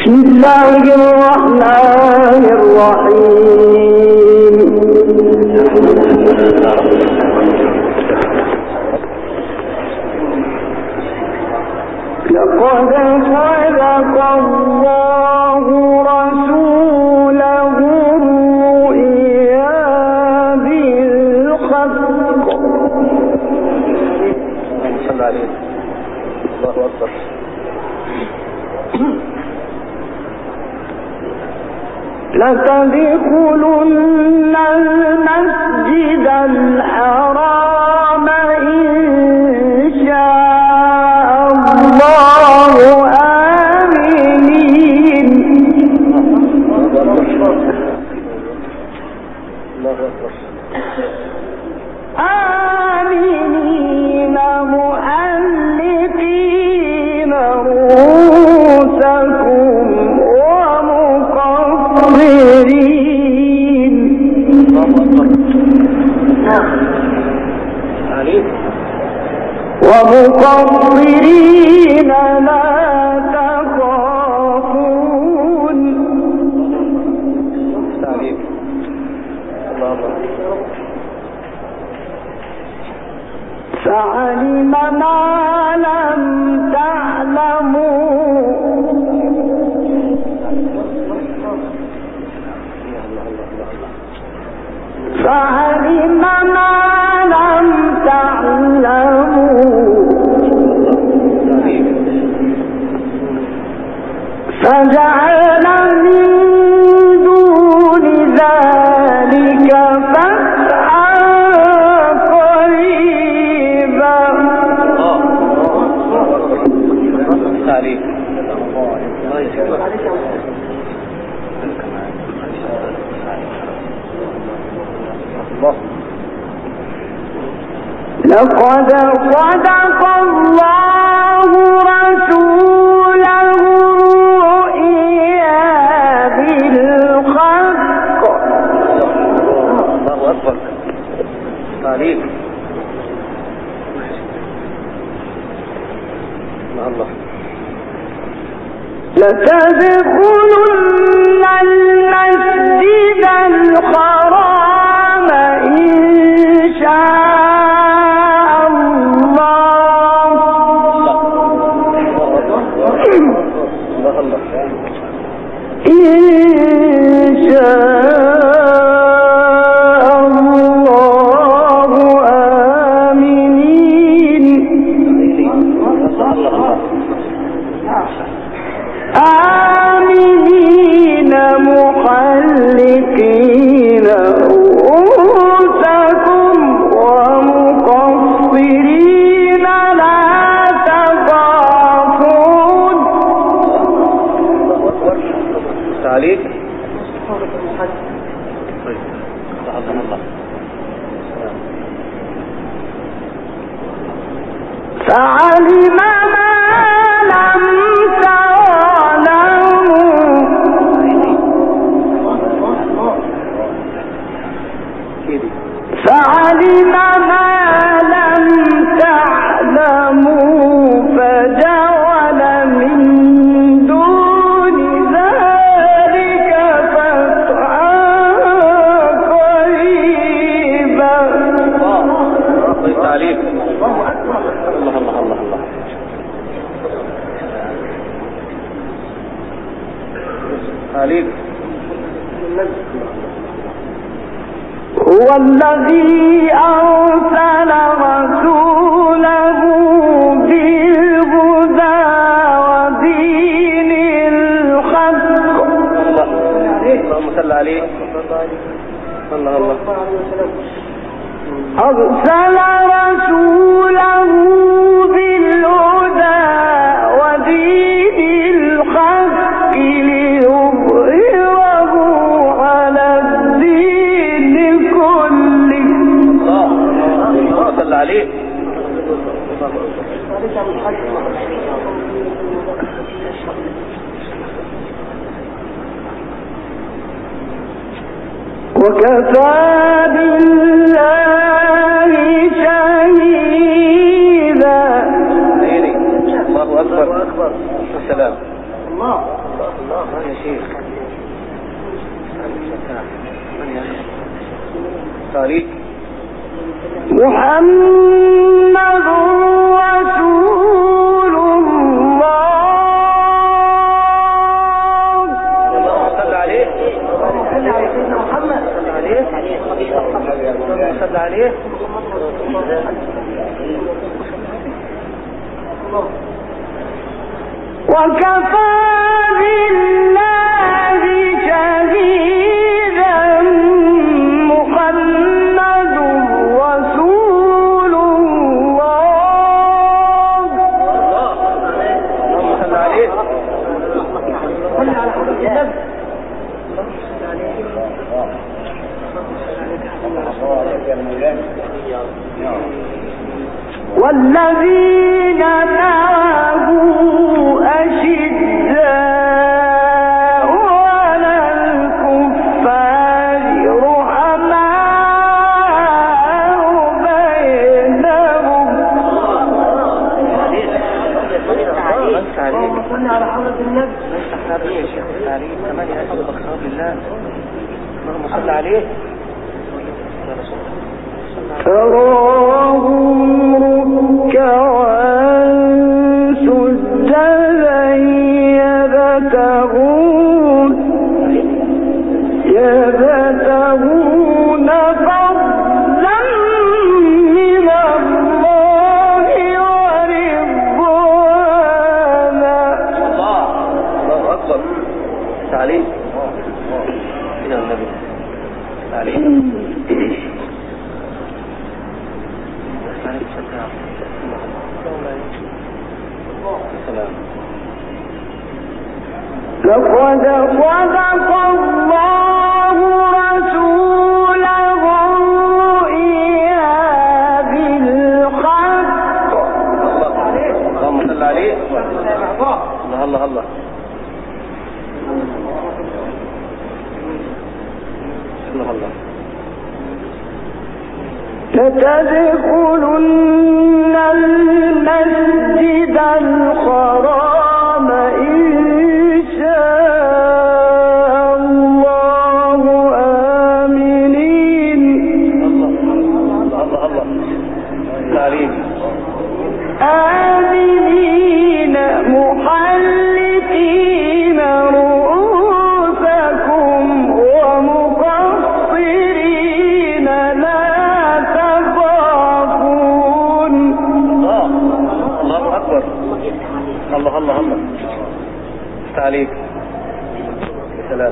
الله الرحمن الرحيم. لقد صدق الله رسوله الرؤيا بالحق. صلى عليه الله أكبر. لتدخلن المسجد الحرام إن شاء الله آمنين محلقين رؤوسكم ومقصرين لا تخافون. فعلم ما لم تعلموا فعلم ما لم تعلموا فجعل من دون ذلك فتحا قريبا. لقد صدق الله رسوله الرؤيا بالحق. الله أكبر. تعليم الله. لتدخلن المسجد الحرام إن شاء الله آمنين محلقين رؤوسكم ومقصرين لا تخافون. تعليق. فعلم ما لم فعلم ما لم تعلموا فجعل من دون ذلك فتحا قريبا. هو الذي أرسل رسوله بالهدى ودين الحق. اللهم صل عليه. الله أرسل رسوله بالهدى ودين الحق ليظهره على الدين كله. اللهم صل عليه. وكفى بالله شهيدا. الله أكبر. السلام. الله يا شيخ تعليق محمد رسول الله. اللهم صل عليه. صل على سيدنا محمد. صل عليه. صل عليه. وكفى بالله شهيدا محمد رسول الله. اللهم صل عليه. صل على حضرة النبي. والذين معه أشداء على الكفار رحماء بينهم. اللهم صل على حضرة النبي. يا شيخ التعليم كمان يا أخي بخاف بالله. اللهم صل عليه. تراهم ركعا سجدا يبتغون فضلا من الله ورضوانا. الله أكبر. تعليم إلى النبي. تعليم لقد صدق الله رسوله الرؤيا بالحق. اللهم صل عليه. الله الله الله. الله الله. لتدخلن المسجد الحرام إن شاء الله آمنين. الله الله الله. تعليم آمنين محلقين رؤوسكم ومقصرين لا تخافون. الله أكبر. الله الله الله. تعليم سلام.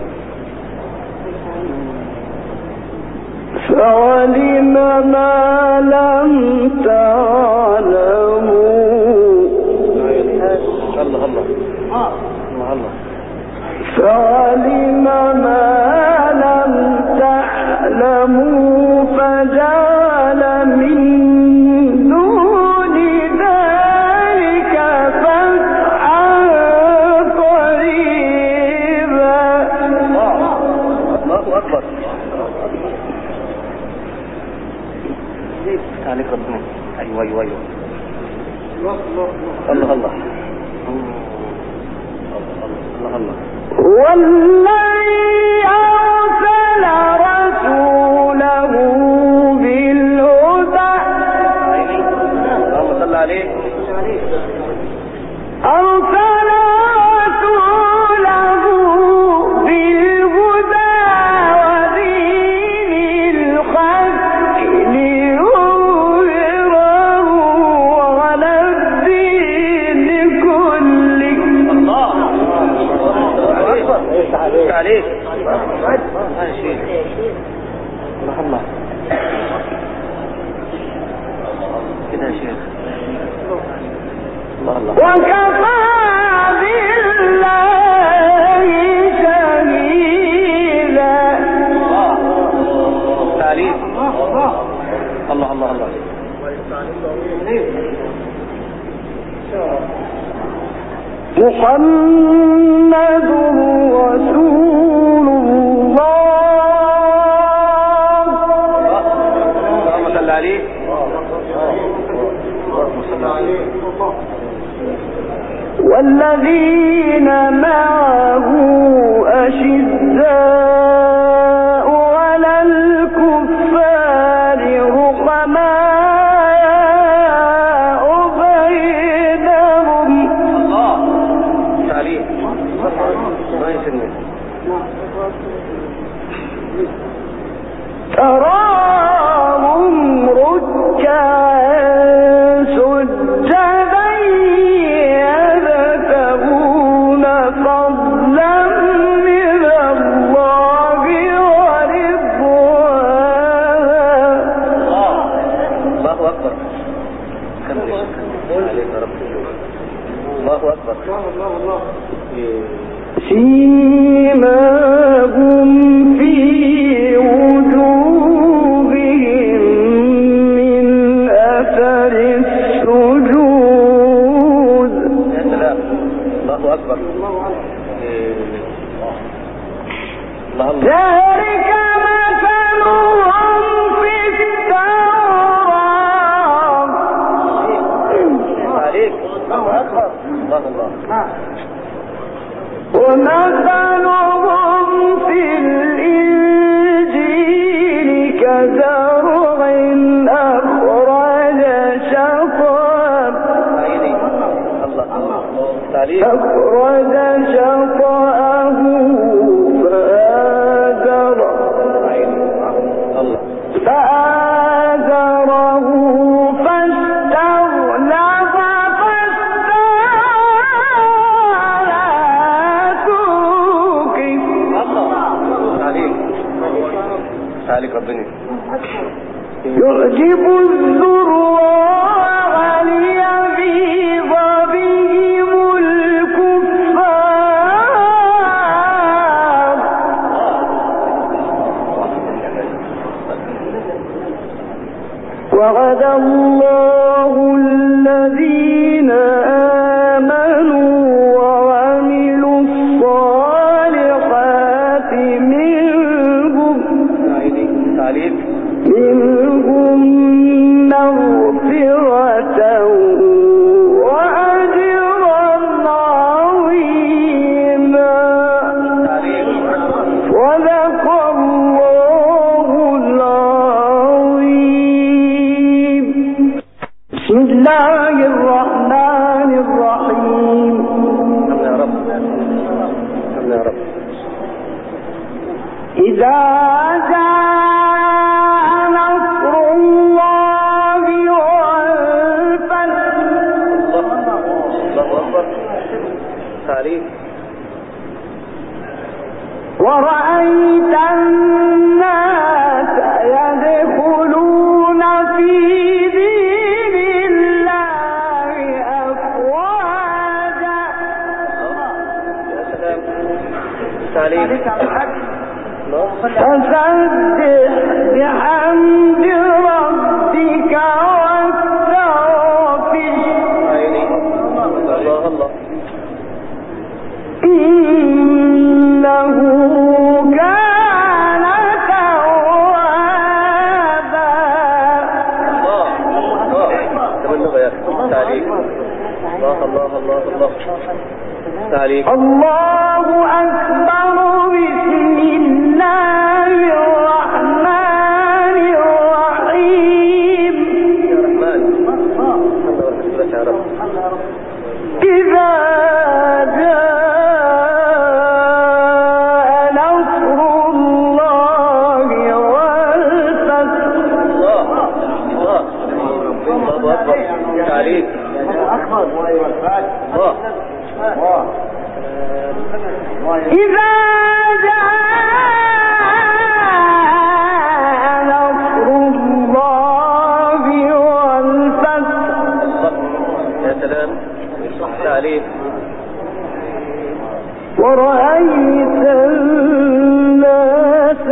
فعلم ما لم تعلموا. الله الله. الله الله. فعلم ما لم تعلموا فجعل من دون ذلك فتحا قريبا. الله أكبر. تعليق ربنا. أيوة أيوة أيوة. الله الله. الله الله. هو الذي أرسل رسوله بالهدى. اللهم صل عليه. أرسل رسوله بالهدى ودين الحق ليظهره على الدين كله. الله عليك. هذا شيء. الله الله. كده يا شيخ. الله الله. وكفى بالله شهيدا. تعليم. الله الله الله. محمد رسول الله. اللهم صل عليه. تراهم ركعا سجدا يبتغون فضلا من الله ورضوانا. الله أكبر. الله أكبر. سيماهم في وجوههم من أثر السجود. يا سلام. الله أكبر. الله ذلك مثلهم في التوراة. عليك. الله أكبر. الله. ومثلهم في الإنجيل كزرع أخرج شطأه فآزره فاستغلظ عليك ربنا. يعجب الزراع ليغيظ بهم الكفار. وعد الله الذين آمنوا وعملوا الصالحات منهم مغفرة وأجرا عظيما. صدق الله العظيم. بسم الله الرحمن الرحيم. إذا ورأيت الناس يدخلون في دين الله أفواجا. فسبح بحمد ربك واستغفره إنه كان توابا. الله أكبر. بسم الله الرحمن الرحيم. إذا جاء نصر الله والفتح. إذا جاء نصر الله والفتح. يا سلام. عليك. ورأيت الناس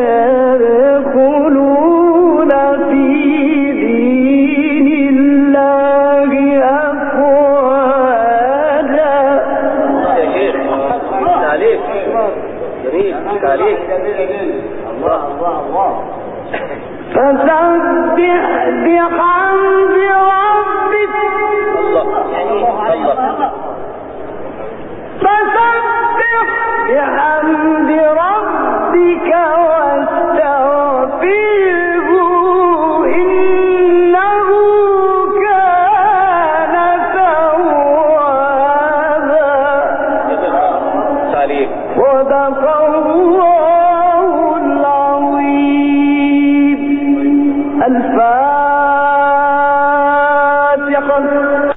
يدخلون في دين الله أفواجا. يا شيخ عليك. جميل عليك. الله. فسبح بحمد ربك. فسبح بحمد ربك واستغفره إنه كان توابا. صدق الله العظيم. الفاتحة.